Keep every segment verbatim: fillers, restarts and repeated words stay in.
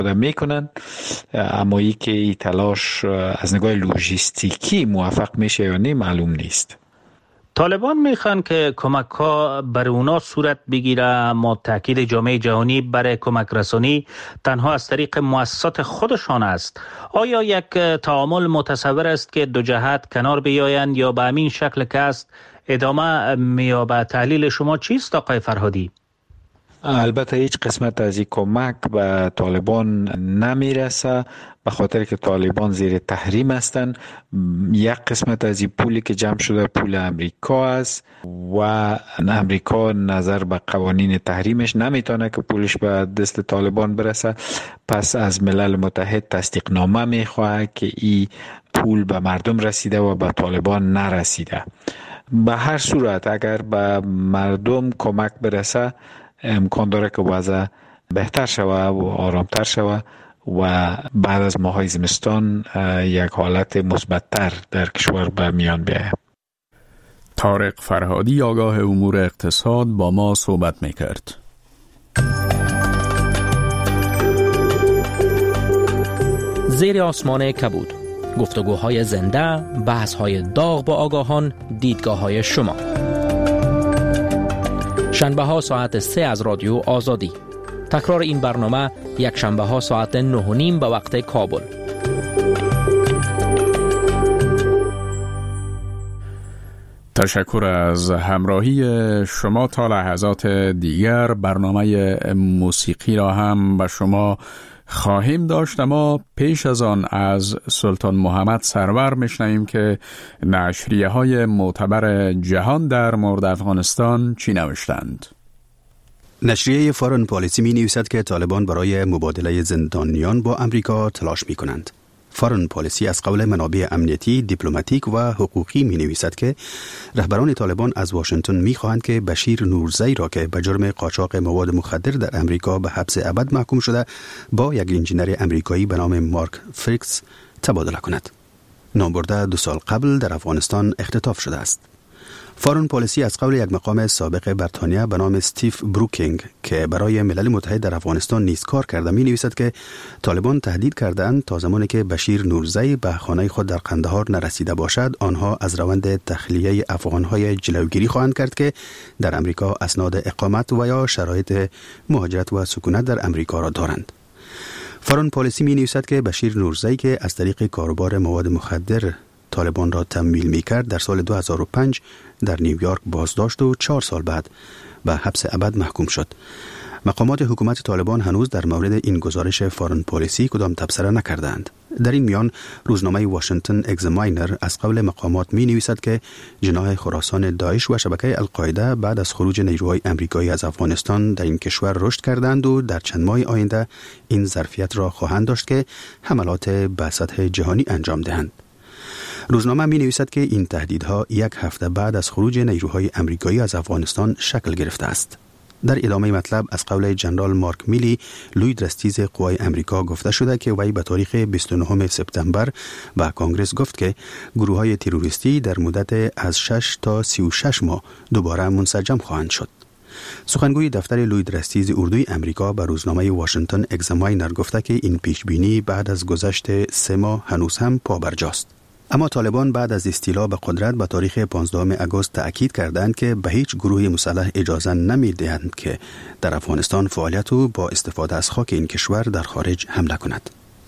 میکنن، اما ای که این تلاش از نگاه لوجستیکی موفق میشه یا نه معلوم نیست. طالبان میخوان که کمک ها بر اونا صورت بگیره، اما تاکید جامعه جهانی برای کمک رسانی تنها از طریق مؤسسات خودشان است. آیا یک تعامل متصور است که دو جهت کنار بیایند یا به همین شکل که است ادامه میابه؟ تحلیل شما چیست آقای فرهادی؟ البته هیچ قسمت از این کمک به طالبان نمیرسه، به خاطر که طالبان زیر تحریم هستند. یک قسمت از این پولی که جمع شده پول امریکا است و امریکا نظر به قوانین تحریمش نمیتونه که پولش به دست طالبان برسه، پس از ملل متحد تصدیق نامه میخواه که این پول به مردم رسیده و به طالبان نرسیده. به هر صورت اگر به مردم کمک برسه امکان داره که وضع بهتر شوه و آرامتر شوه و بعد از ماهای زمستان یک حالت مثبت‌تر در کشور به میان بیاید. طارق فرهادی آگاه امور اقتصاد با ما صحبت میکرد. زیر آسمان کبود، گفتگوهای زنده، بحث‌های داغ با آگاهان، دیدگاه‌های شما. شنبه ها ساعت سه از رادیو آزادی. تکرار این برنامه یک شنبه ها ساعت نه و نیم به وقت کابل. تشکر از همراهی شما. تا لحظات دیگر برنامه موسیقی را هم به شما خواهیم داشت، اما پیش از آن از سلطان محمد سرور میشنویم که نشریه های معتبر جهان در مورد افغانستان چی نوشتند. نشریه فارن پالیسی می نویسد که طالبان برای مبادله زندانیان با امریکا تلاش می کنند. فارن پالیسی از قول منابع امنیتی، دیپلماتیک و حقوقی می نویسد که رهبران طالبان از واشنگتن می خواهند که بشیر نورزی را که به جرم قاچاق مواد مخدر در امریکا به حبس ابد محکوم شده با یک انجینر امریکایی به نام مارک فریکس تبادله کند. نامبرده دو سال قبل در افغانستان اختطاف شده است. فارن پالیسی از قول یک مقام سابق بریتانیا به نام استیف بروکینگ که برای ملل متحد در افغانستان نیز کار کرده می نویسد که طالبان تهدید کردند تا زمانی که بشیر نورزی به خانه خود در قندهار نرسیده باشد آنها از روند تخلیه افغانهای جلوگیری خواهند کرد که در امریکا اسناد اقامت و یا شرایط مهاجرت و سکونت در امریکا را دارند. فارن پالیسی می نویسد که بشیر نورزی که از طریق کاروبار مواد مخدر طالبان را تمویل می کرد در سال دو هزار و پنج در نیویورک بازداشت و چهار سال بعد به حبس ابد محکوم شد. مقامات حکومت طالبان هنوز در مورد این گزارش فارن پالیسی کدام تبصره نکردند. در این میان روزنامه واشنگتن اگزاماینر از قول مقامات می نویسد که جناح خراسان داعش و شبکه القاعده بعد از خروج نیروهای امریکایی از افغانستان در این کشور رشد کردند و در چند ماه آینده این ظرفیت را خواهند داشت که حملات به سطح جهانی انجام دهند. روزنامه می نویسد که این تهدیدها یک هفته بعد از خروج نیروهای امریکایی از افغانستان شکل گرفته است. در ادامه مطلب از قول جنرال مارک میلی، لوی درستیز قوای امریکا گفته شده که وی به تاریخ بیست و نهم سپتامبر به کانگرس گفت که گروه‌های تروریستی در مدت از شش تا سی و شش ماه دوباره منسجم خواهند شد. سخنگوی دفتر لوی درستیز اردوی امریکا به روزنامه واشنگتن اگزاماینر گفته که این پیشبینی بعد از گذشت سه ماه هنوز هم پابرجاست. اما طالبان بعد از استیلا به قدرت به تاریخ پانزدهم آگوست تأکید کردند که به هیچ گروه مسلح اجازه نمی‌دهند که در افغانستان فعالیت و با استفاده از خاک این کشور در خارج حمله کند.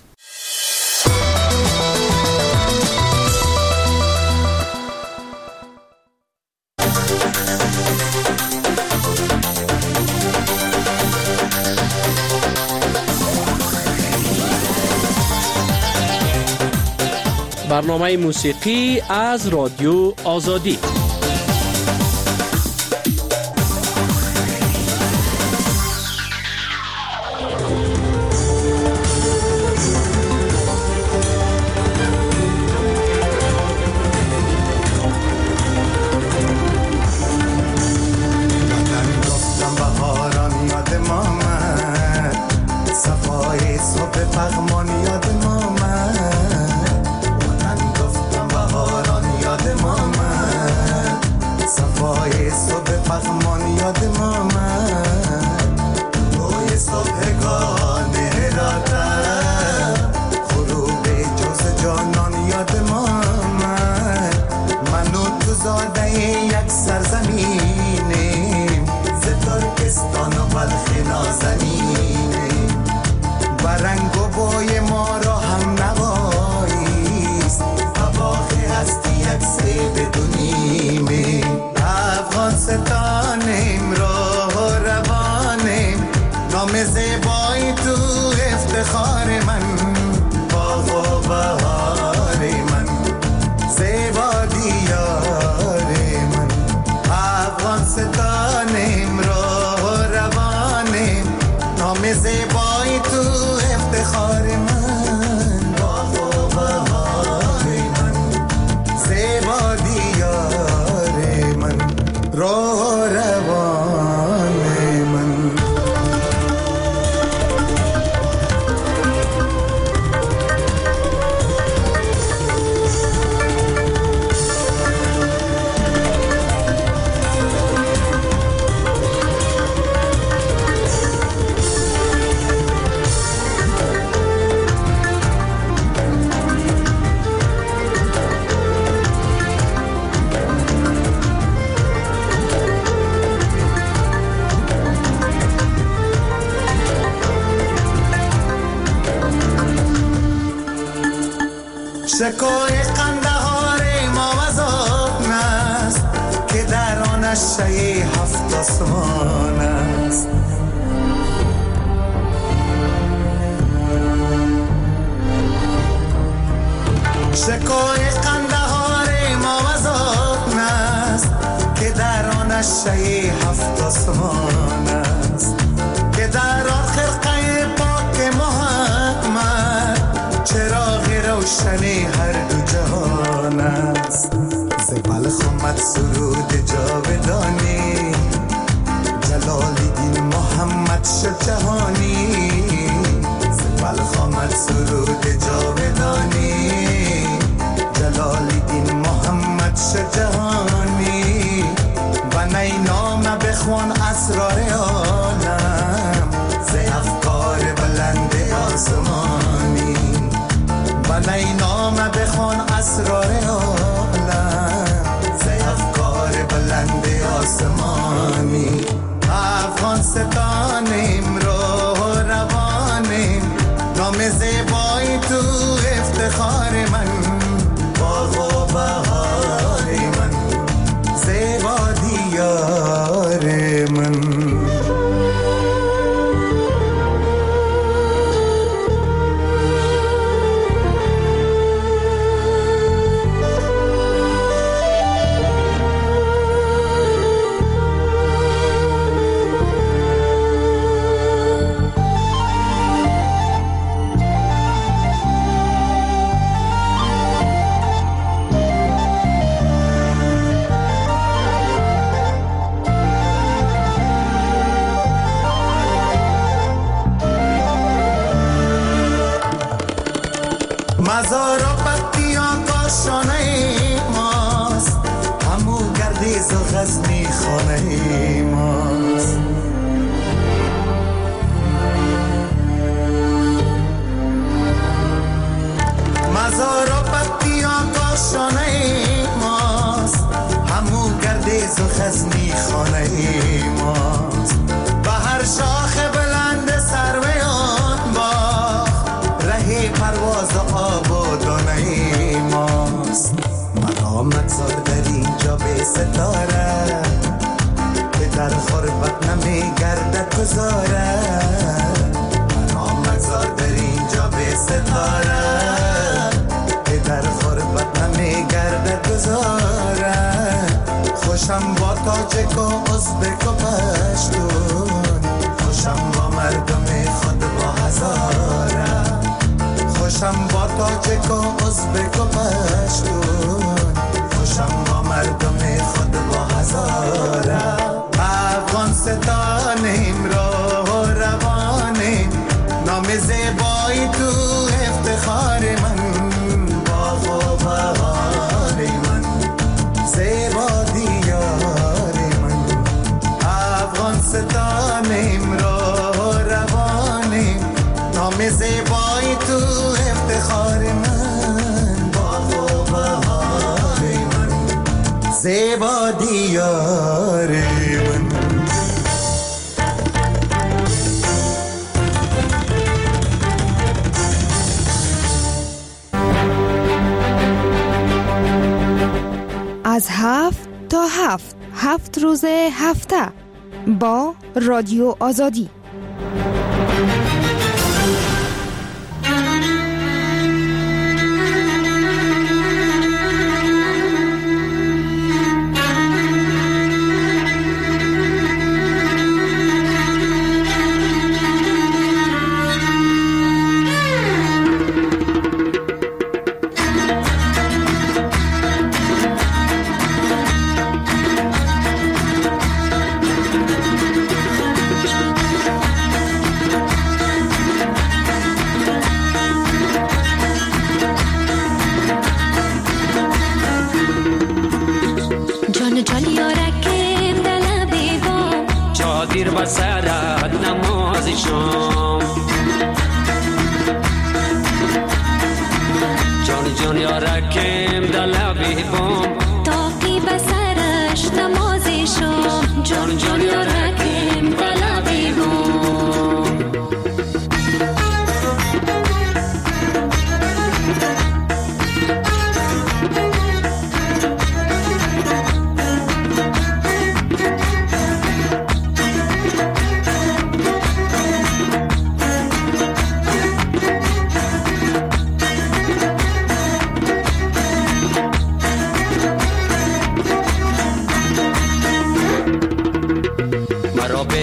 برنامه موسیقی از رادیو آزادی. صبح گانه را شکوه قندهار ما وزان است که در آن شی هفت آسمان است. شکوه قندهار ما وزان است که در آن شی هفت آسمان است، که در آن خرقه پاک محمد چراغ روشنی هر دو جهان است. ز بلخ آمد سرود جاودانی، جلال الدین محمد شد جهانی. ز بلخ آمد سرود جاودانی، جلال الدین محمد شد جهانی. و نی نام بخوان اسرار عالم ز افکار بلند آسمانی. و نی نام بخوان اسرار عالم ز افکار بلند آسمانی. افغان ستانیم رو روانیم، نام زیبای تو افتخار من، باغ و بهار من، زیبا دیار من. مزار و بطیان کاشانه ماست، همو گردیز و غزنی خانه ماست. مزار و بطیان کاشانه ماست، همو گردیز و غزنی خانه ماست. و هر شاخ بلند سروی آن باغ ره پرواز و آب و دانه ماست. مقامت زار در اینجا به ستاره، که در خربت نمی گردد گذاره. مقامت زار در اینجا به ستاره، که در خربت نمی گردد گذاره. خوشم با تاجک و ازبک و پشتون، خوشم با مردم خود با هزاره. خوشم با تاجک و ازبک و پشتون، خوشم با مردم خود با هزاره. افغان ستانیم رو روانیم، نام زیبایی تو افتخار من، باغ و بهار من، زیبا دیار من. افغان ستانیم رو روانیم، نام زیبایی تو افتخار من، باغ و بهار من، زیبا دیار من. از هفت تا هفت هفت روز هفته با رادیو آزادی.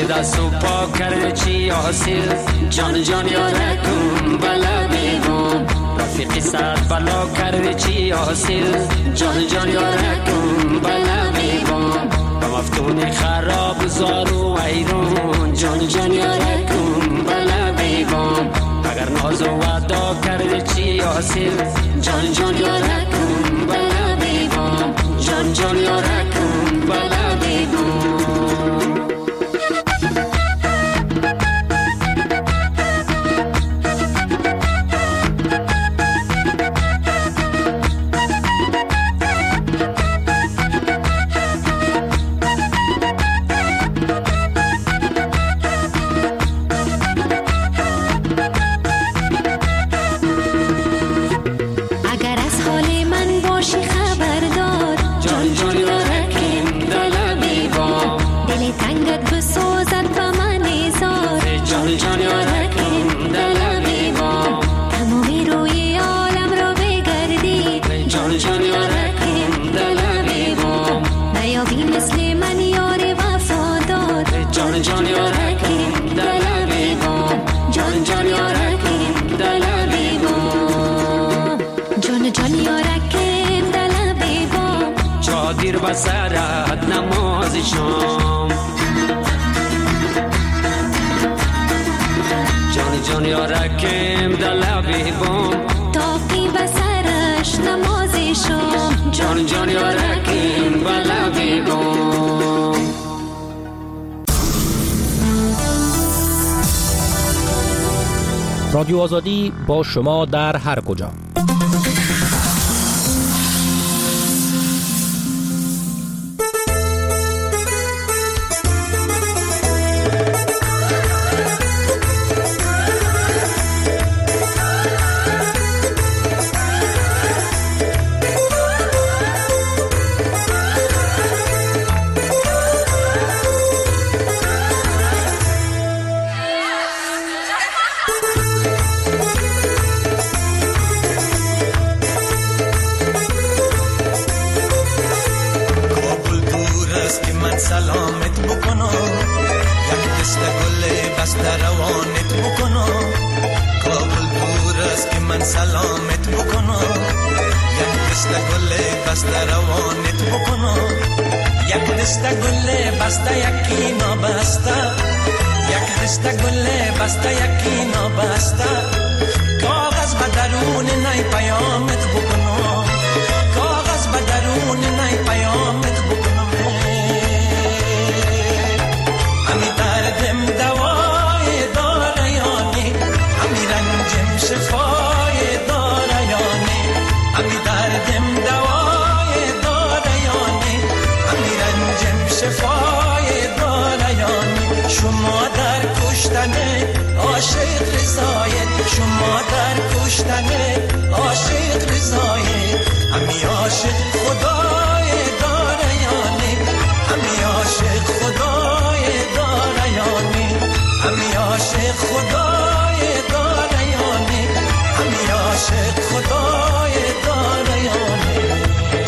دست و پا کرده چی حاصل جان جان یارکم بلا بیگم رفیقی ساعت بلا کرده چی حاصل جان جان یارکم بلا بیگم با مفتون خراب زارو ایرون جان جان یارکم بلا بیگم اگر ناز و وعدا کرده چی حاصل جان جان یارکم بلا بیگم جان جان یارکم بلا بیگم دیر بسرت نماز شام جان جان یارکم دل بیبام تاقی بسرش نماز شام جان جان یارکم بل بیبام رادیو آزادی با شما در هر کجا. سلامت بکنم یک دست گل بسته روانت بکنم کابل دور است که من سلامت بکنم یک دست گل بسته روانت بکنم یک دست گل بسته یکی نابسته یک دست گل بسته یکی نابسته کاغذ به درون نی پیامت بکنم کاغذ به درون نی پیامت بکنم دردم دوای داره یانی همی رنجم شفای داره یانی همی دردم دوای داره یانی همی رنجم شفای داره یانی شما در کشتن عاشق رضایت شما در کشتن عاشق رضایت همی عاشق خدای داره یانی همی عاشق خدای داره یانی همی عاشق خدای داره یانی همی عاشق خدای داره یانی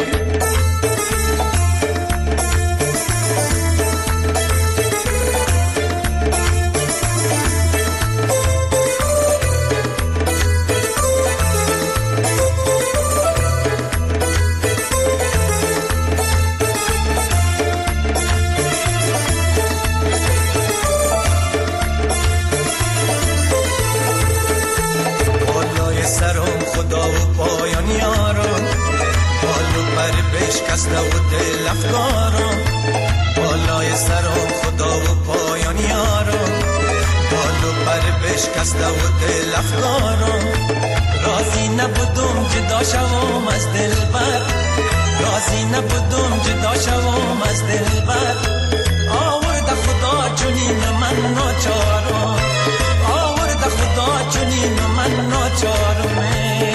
بشکسته و دل افکارم بالای سرم خدا و پایان یارم بالو پر بشکسته و دل افکارم راضی نبودم جدا شوم از دل بر راضی نبودم جدا شوم از دل بر آورد خدا جنین من ناچارم آورد خدا جنین من ناچارم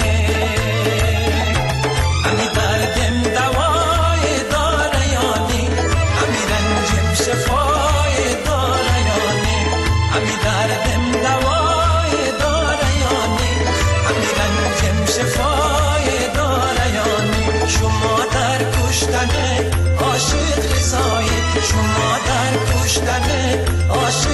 همی دردم دوای داره یانی همی رنجم شفای داره یانی همی دردم دوای داره یانی همی رنجم شفای داره یانی شما در کشتن عاشق رضایت شما در کشتن عاشق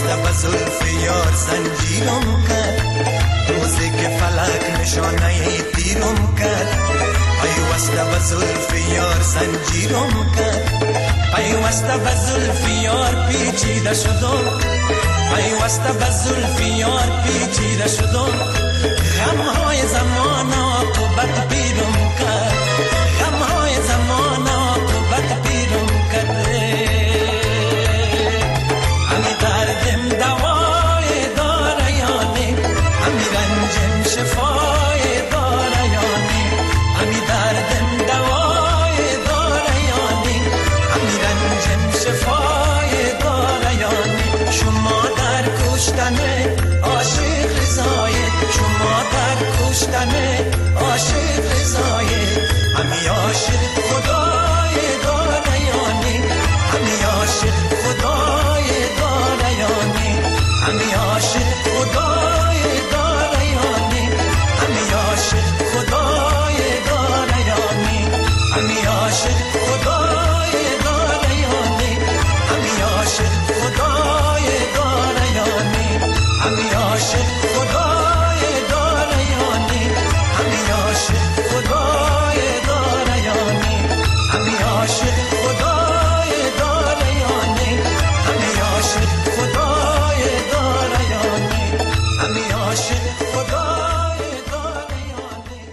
پیوسته به زلف یار زنجیرم کرد، روزی که فلک نشانه تیرم کرد. پیوسته به زلف یار زنجیرم کرد، پیوسته به زلف یار پیچیده شدم، پیوسته به زلف یار پیچیده شدم. غمهای زمان عاقبت پیرم کرد، غمهای زمان عاقبت پیرم کرد. همی دردم دوای داره یانی، همی رنجم شفای داره یانی، همی دردم دوای داره یانی، همی رنجم شفای داره یانی. شما در کشتن عاشق رضایت، شما در کشتن عاشق رضایت. همی عاشق خدای داره یانی، همی عاشق خدای داره یانی، همی عاشق خدای داره یانی، همی عاشق خدای داره یانی، همی عاشق خدای داره یانی، همی عاشق خدای داره یانی، همی عاشق خدای داره یانی، همی عاشق خدای داره یانی، همی عاشق خدای داره یانی، همی عاشق خدای داره یانی، همی عاشق خدای داره یانی.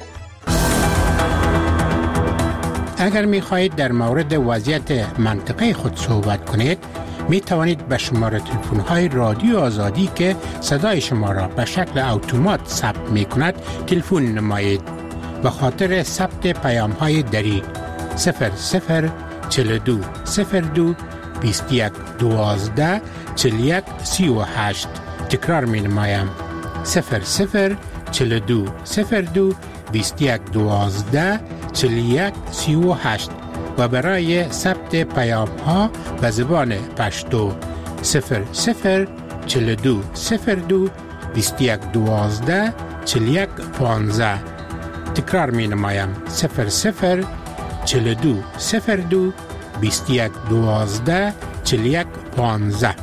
اگر می خواهید در مورد وضعیت منطقه خود صحبت کنید، می توانید به شماره تلفن های رادیو آزادی که صدای شما را به شکل اتومات ثبت می کند تلفن نمایید. به خاطر ثبت پیام های دری صفر صفر چهل و دو صفر دو بیست و یک دوازده چهل و یک سی و هشت. تکرار می نمایم صفر صفر چهل و دو صفر دو بیست و یک دوازده چهل و یک سی و هشت. و برای ثبت پیام ها به زبان پشتو صفر صفر چهل و دو صفر دو بیست و یک دوازده چهل و یک پانزده. تکرار می نمایم صفر صفر چهل و دو صفر دو بیست و یک دوازده چهل و یک پانزده.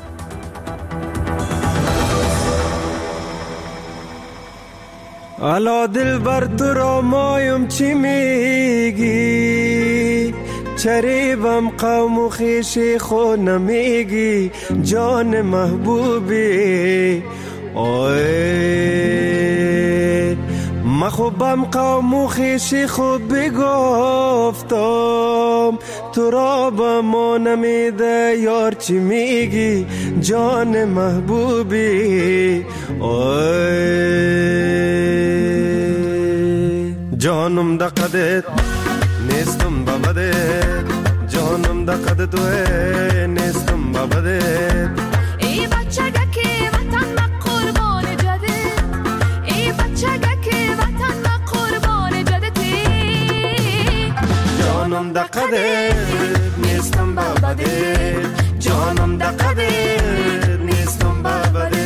الا دل بر تو را مایم چی میگی، چریبم قوم و خیشی خود نمیگی. جان محبوبی اوه مخوبم قوم و خیشی خود بگفتم، تو را با ما نمیده یار چی میگی. جان محبوبی اوه جانم دا قدت نیستم بابدت، جانم دا قدت توه نیستم بابدت. ای بچگه که وطن ما قربان جدت، ای بچگه که وطن ما قربان جدتی. جانم دا قدت نیستم بابدت، جانم دا قدت نیستم بابدت.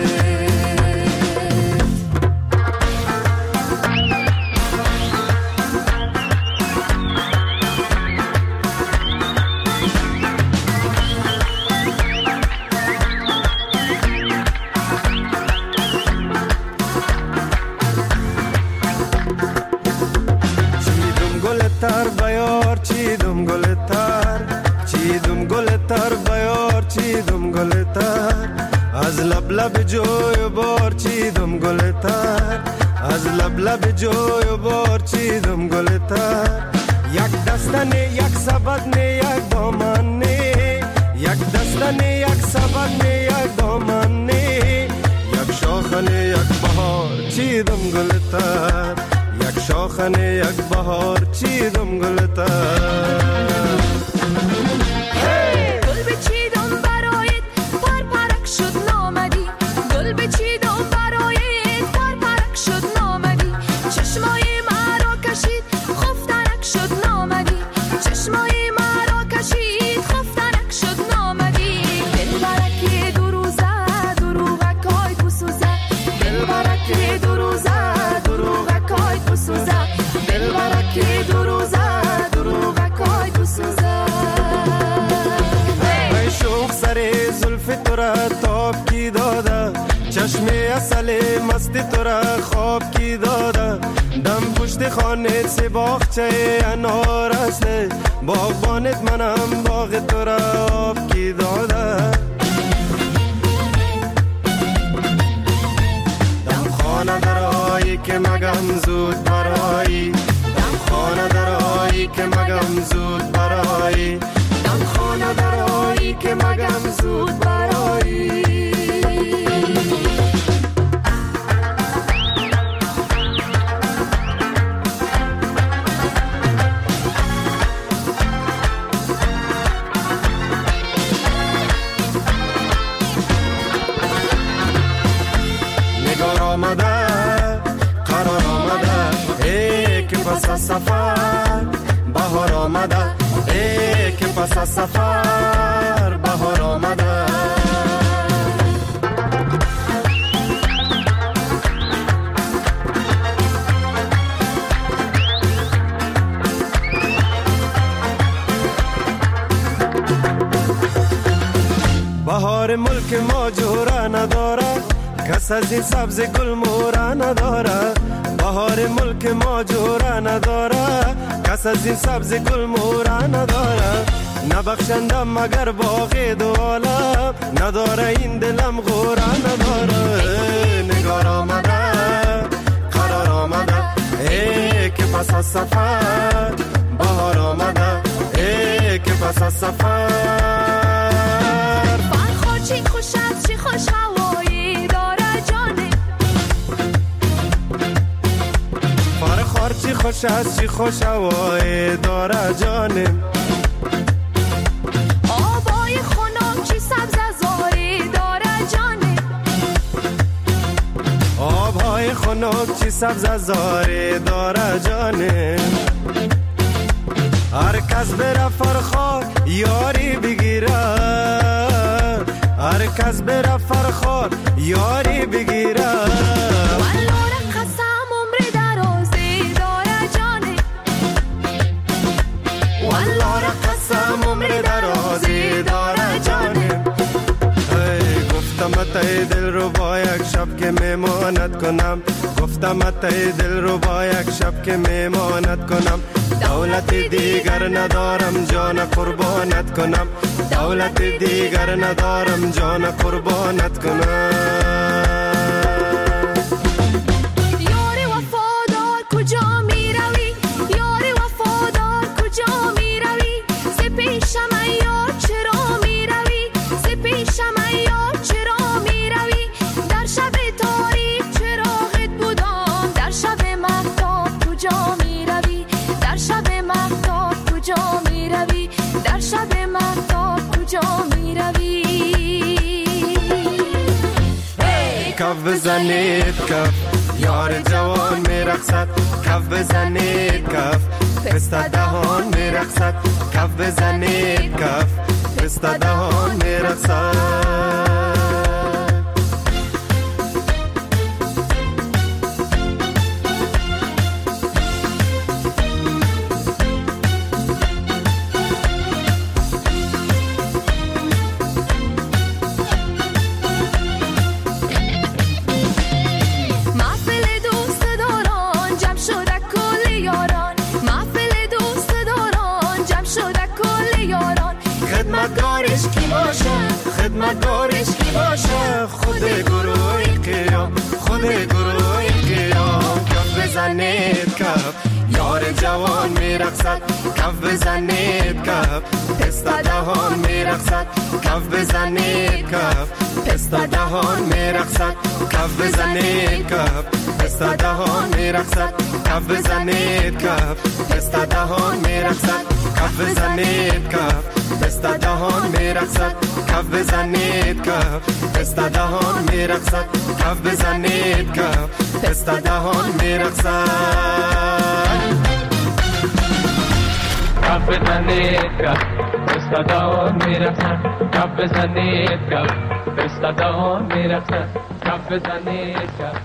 تر بیار چیدم گل تر، چیدم گل تر بیار چیدم گل تر. از لب لب جوی بار چیدم گل تر، از لب لب جوی بار چیدم گل تر. یک دستنه یک سبدنه یک دامنه، یک دستنه یک سبدنه یک دامنه. یک شاخنه یک بهار چیدم گل تر، یک شاخنه یک بهار چیدم گل تر. گل بچیدم برایت پر پرک شد نامدی، گل بچیدم برایت پر پرک شد نامدی. چشمای مرا کشید خفتنک شد نامدی، چشمای مرا کشید خفتنک شد نامدی. دل برکی دو روزه دروغک های بسوزه، دل برکی دو روزه دروغک های بسوزه، دل برکی دو روزه دروغک های بسوزه. مسئله مستی تو را خواب کی داده دم پشت خانه سی باغچه انار است باغبانت منم باغ تو را آب کی داده دم خانه درایی که مگم زود برایی دم خانه درایی که مگم زود برایی دم خانه درایی که مگم زود برایی آمده قرار آمده ای که پس از سفر بهار آمده ای که پس از سفر بهار آمده بهار ملک ما جوره نداره کس از این سبز گل مورا نداره بهار ملک ما جوره نداره کس از این سبز گل مورا نداره نبخشندم مگر باغ دو عالم نداره این دلم غوره نداره نگار آمده قرار آمده ای که پس از سفر بهار آمده ای که پس از سفر فرخور چی خوش از چی خوش هوایی چی خوش است چی خوش هوای داره جانم آبای خنک چی سبز زاری داره جانم آبهای خنک چی سبز زاری داره جانم هر کس بره فرخار یاری بگیره هر کس بره فرخار یاری بگیره ای دل رو با یک شب که میمانت کنم گفتم ای دل رو با یک شب که میمانت کنم دولت دیگر ندارم جان قربانت کنم دولت دیگر ندارم جان قربانت کنم یاری وفادار کجا می روی یاری وفادار کجا می روی ز پیشم یار چرا می روی ز پیشم یار چرا کف بزنید کف یار جوان میرقصد کف بزنید کف پسته دهان میرقصد کف بزنید کف پسته دهان میرقصد خدمتگارش کی باشه خود گروه قیام خود گروه قیام کف بزنید کف یار جوان میرقصد کف بزنید کف پسته دهان میرقصد کف بزنید کف پسته دهان میرقصد کف بزنید کف پسته دهان میرقصد کف بزنید کف پسته دهان میرقصد کف بزنید کف پسته دهان میرقصد کف بزنید کف پسته دهان میرقصد کف بزنید کف پسته دهان میرقصد کف بزنید کف پسته دهان میرقصد کف بزنید کف پسته دهان میرقصد کف بزنید کف.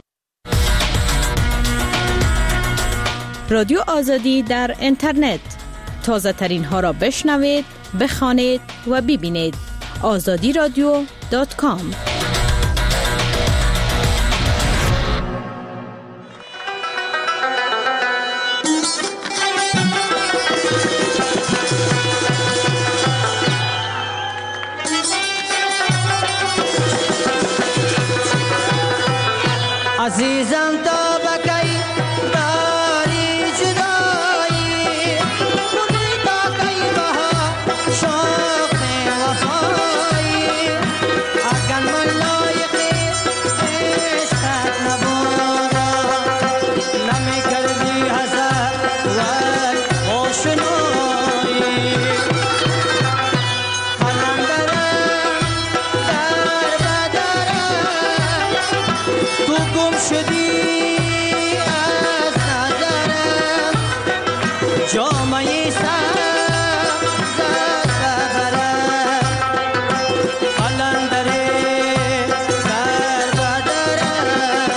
رادیو آزادی در اینترنت تازه ترین ها را بشنوید، بخوانید و ببینید. آزادی رادیو دات کام عزیزم تا بکی داری جدایی بودی تا کی بها شوق وفایی اگر من لایقی عشقت نبودا نمی کردی حسد و آشنایی قلندرم در بدرم تو گم شدی از نظرم جامعه سر زد ببرم قلندره در بدرم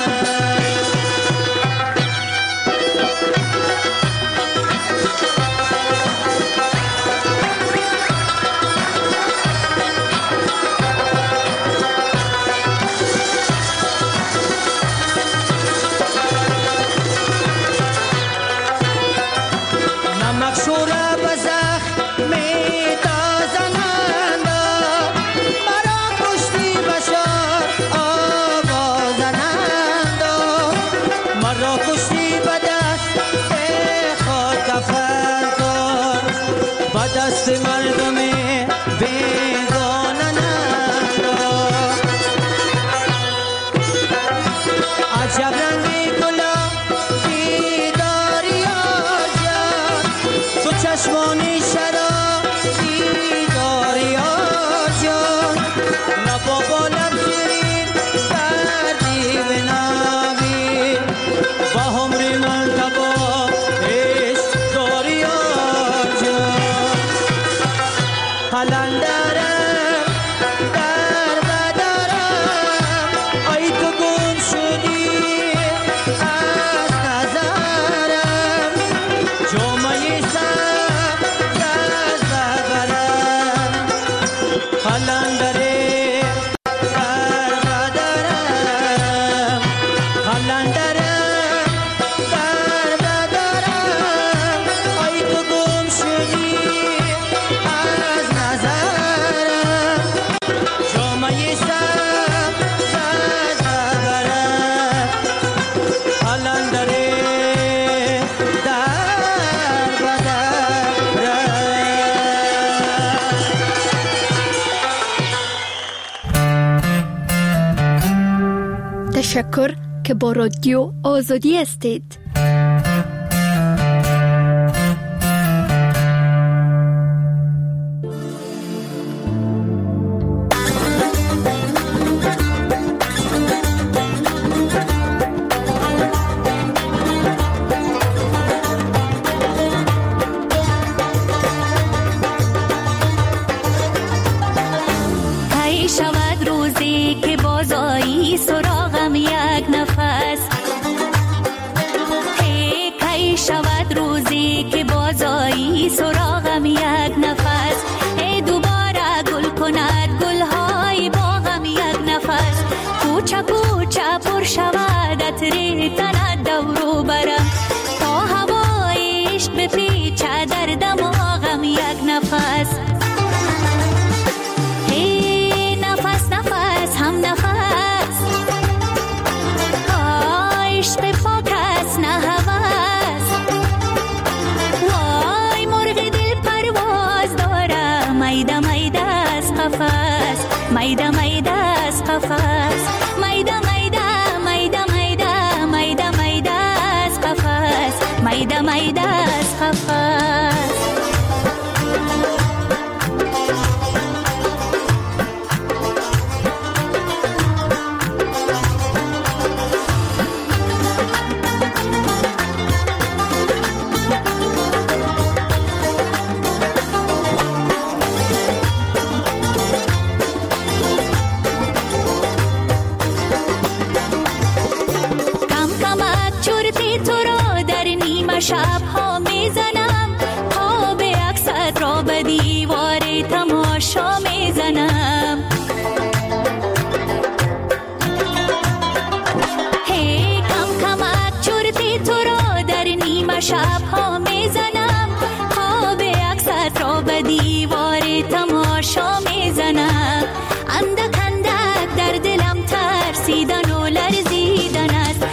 نمک شوره به زخم تازنند مرا کشتی بشار آوازنند مرا کشتی به دست خود کفن کن به دست مردم بیگانند عجب رنگی گلا بیداری آجان تو چشمانی شرابی داری آجان نبا بالم شیرین کردی به نامی با همری من تبا عشق داری آجان قلندرم در بدرم ای تو گم شدی از نظرم جامعه سر زد ببرم قلندره در بدرم قلندرم در بدرم ای تو گم شدی از نظرم جامعه سر زد ببرم قلندره در بدرم تشکر که با رادیو آزادی هستید. کی شود روزی که بازایی سراغم یک نفس هی کی شود روزی که بازایی سراغم یک نفس ای دوباره گل کند گلهای باغم یک نفس کوچه کوچه پر شود عطر تند دورو برم تا هوای عشق بپیچه در دماغم یک نفس هی نفس نفس هم نفس عشق پاک است نه هوس وای مرغ دل پرواز داره میده میده از قفس میده میده از قفس میده میده میده میده میده میده از قفس میده میده از قفس شب ها میزنم پا به عکست را به دیوار تماشا میزنم هی کم کمک چرتی تو را در نیمه شب ها میزنم پا به عکست را به دیوار تماشا میزنم اندک اندک در دلم ترسیدن و لرزیدن است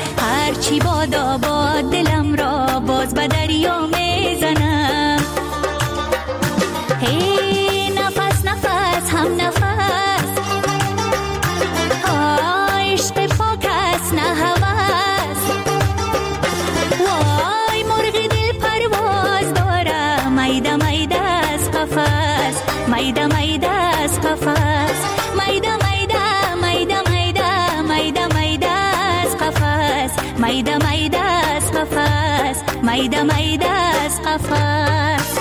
میده میده از قفس میده میده میده میده میده میده از قفس میده میده از قفس میده میده از قفس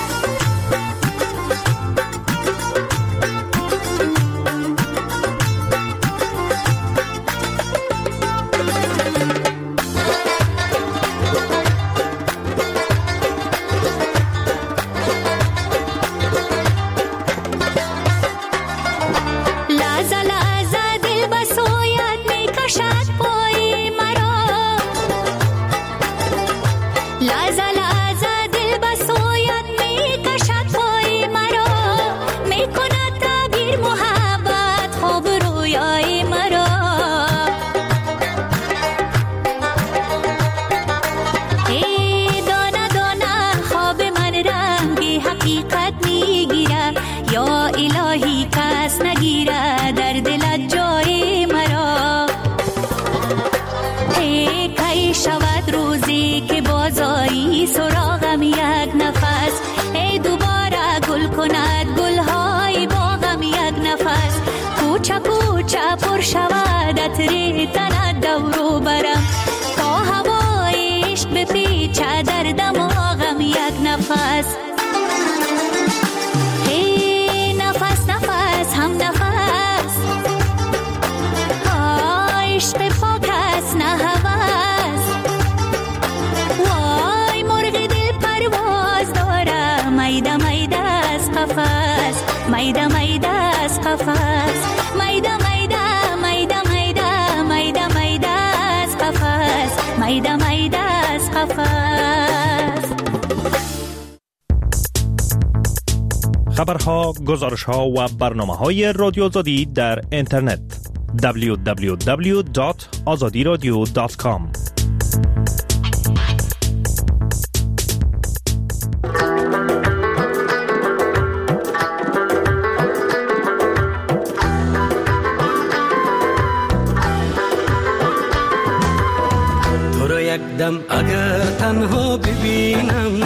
سراغم یک نفس ای دوباره گل کند گلهای باغم یک نفس کوچه کوچه پر شود عطر تن دورو برم تا هوای عشق بپیچه در دماغم یک نفس ای نفس نفس هم نفس عشق پاک است نه هوس وای مرغ دل پرواز داره میده میده از قفس میده میده از قفس میده میده میده میده میده میده از قفس میده میده از قفس. خبرها، گزارشها و برنامه‌های رادیو آزادی در اینترنت دبلیو دبلیو دبلیو دات آزادی رادیو دات کام. تو رو یک دم اگر تنها ببینم،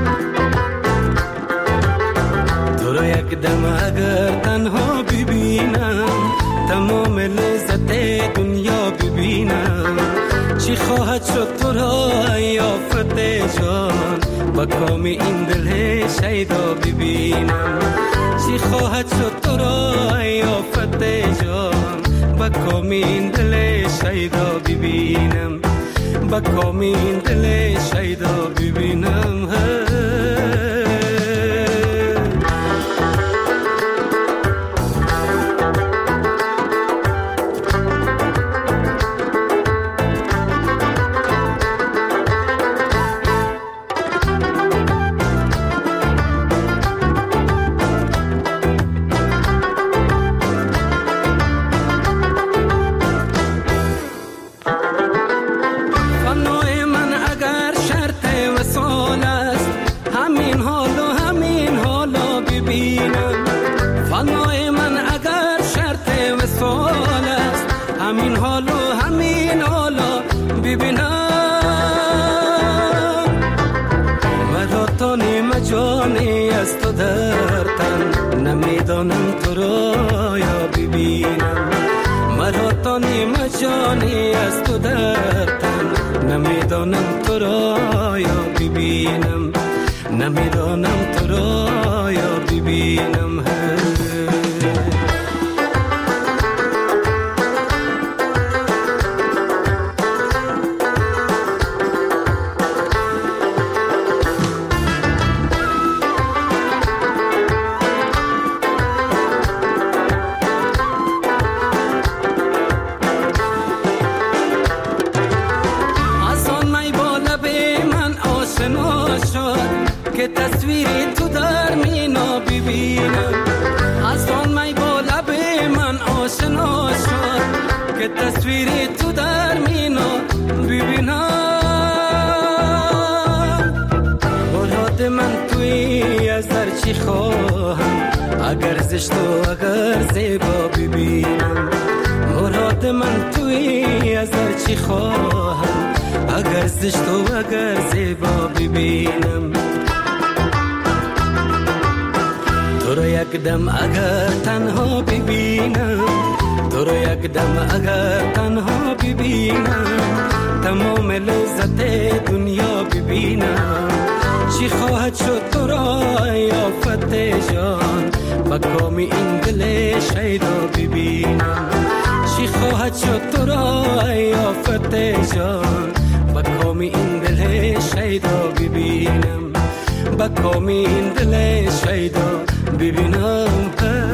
تو رو یک دم اگر تنها ببینم، تمام لذت دنیا ببینم. چی خواهد شد تو را یافت جان، با کام این دل شیدا ببینم. چی خواهد شد تو را یافت جان، با کام این دل شیدا ببینم. با کام این دل شیدا ببینم. جانی از تو در تن نمیدانم تو را یا ببینم. مرا تا نیم جانی از تو در تن نمیدانم تو را یا ببینم. نمیدانم تو را یا ببینم. که تصویری تو در مینا ببینم. از آن می با لب من آشنا شد که تصویری تو در مینا ببینم. مراد من توی از در چی خواهم، اگر زشت و اگر زیبا ببینم. مراد من توی از در چی خواهم، اگر زشت و اگر زیبا ببینم. تو رو یک دم اگر تنها ببینم، تو رو یک دم اگر تنها ببینم، تمام لذت دنیا ببینم. چی خواهد شد تو را یافت جان، با کام این دل شیدا ببینم. چی خواهد شد تو را یافت جان، با کام این دل شیدا ببینم، با کام این دل شیدا ببینم.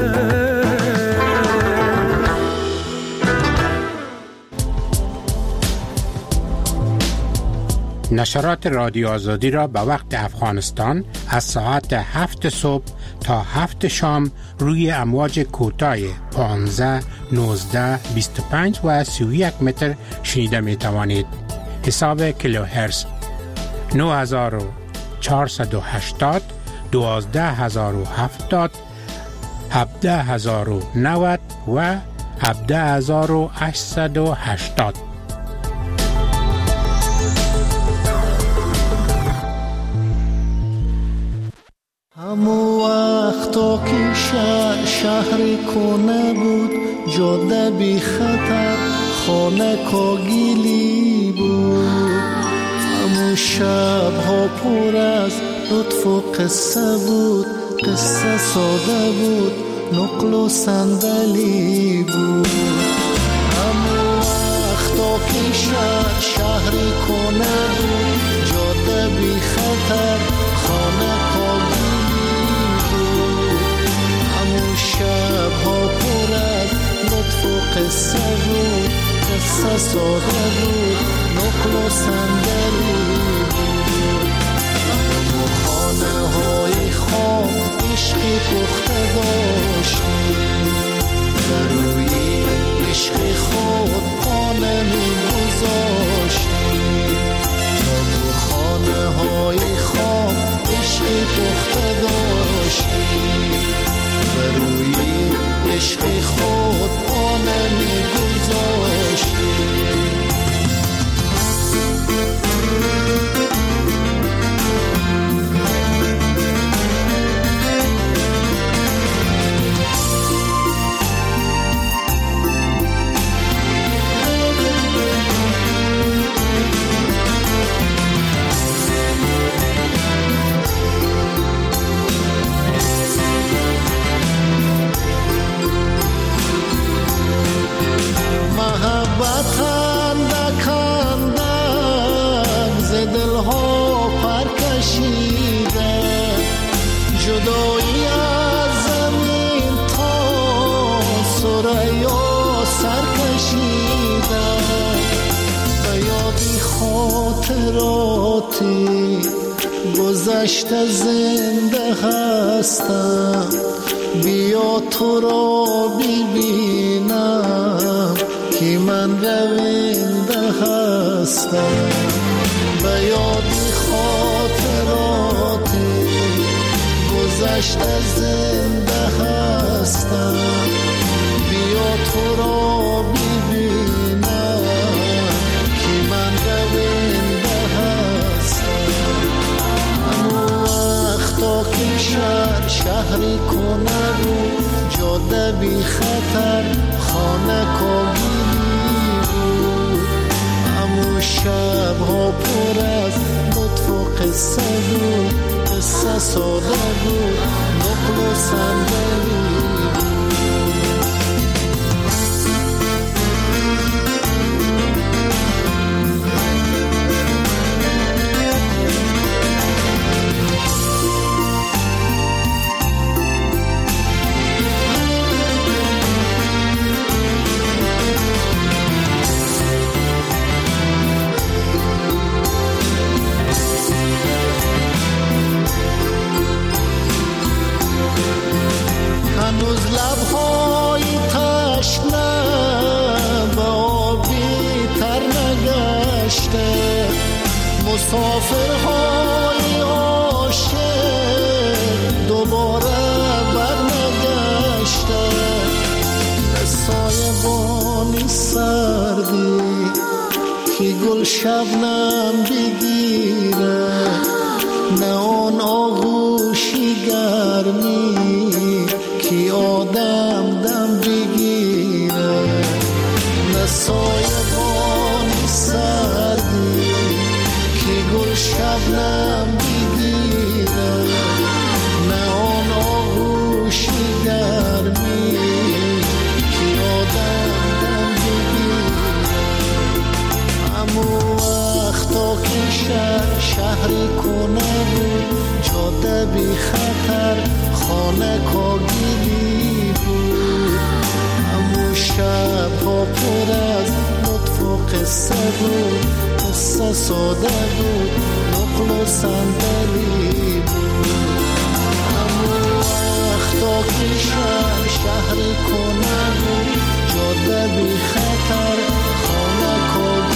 نشرات رادیو آزادی را به وقت افغانستان از ساعت هفت صبح تا هفت شام روی امواج کوتاه پانزده، نوزده، بیست و پنج و سی و یک متر شنیده می توانید. حساب کیلوهرتز نه هزار و چهارصد و هشتاد، دوازده هزار و هفتاد، هفده هزار و نود و هفده هزار و هشتصد و هشتاد. همو وقتا که شهر شهری کنه بود، جاده بی خطر خانه کاگیلی بود. همو شب ها پر از لطف و قصه بود، قصه ساده بود، نقل و صندلی بود. همو وقتا که شهر شهری کنه بود، جاده بی خطر خانه کاگیلی. شب ها پر از لطف و قصه بود، قصه ساده بود، نقل و صندلی بود. اما خانه های خام عشقی پخته داشتیم، در روی عشق خود خانه می گذاشتیم. اما خانه های خام عشقی پخته داشتیم، روی عشق خود آنه می گذاشتیم. جدایی از زمین تا سریا سر کشیده، به یادی خاطراتی گذشته زنده هستم. بیا تو را ببینم که من رونده هستم. به یادی خاطراتی گذشته زنده هستم. بیا تو را ببینم که من رونده هستم. همو وقتا که شهر شهری کنه بود، جاده بی خطر خانه کاگیلی بود. همو شب ها پر از لطف و قصه بود، قصه ساده بود، نقل و صندلی هنوز لبهای تشنه به آبی تر نگشته، مسافرهای عاشق دوباره بر نگشته. سایبانی سردی که گل شبنم بگیره، نه آن آغوشی گرمی وقتا که شهر شهری کنه بود، جاده بی خطر خانه کاگیری بود. همون شب ها پر از لطف و قصه بود، قصه ساده بود، نقل و صندلی بود. همون وقتا که شهر شهری کنه بود، جاده بی خطر خانه کاگیری